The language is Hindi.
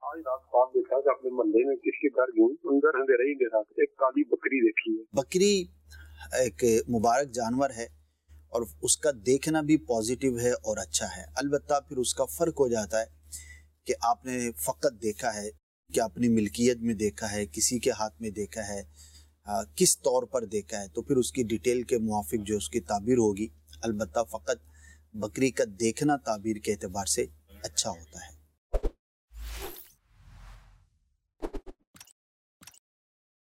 आज रात ख्वाब देखा कि अपने मोहल्ले में किसके घर गई, अंदर अंधेरा ही अंधेरा, एक काली बकरी देखी है। बकरी एक मुबारक जानवर है और उसका देखना भी पॉजिटिव है और अच्छा है। अलबत्ता फिर उसका फ़र्क हो जाता है कि आपने फ़कत देखा है, कि अपनी मिल्कियत में देखा है, किसी के हाथ में देखा है, किस तौर पर देखा है, तो फिर उसकी डिटेल के मुआफिक जो उसकी ताबीर होगी। अलबत्ता फ़कत बकरी का देखना ताबीर के एतबार से अच्छा होता है।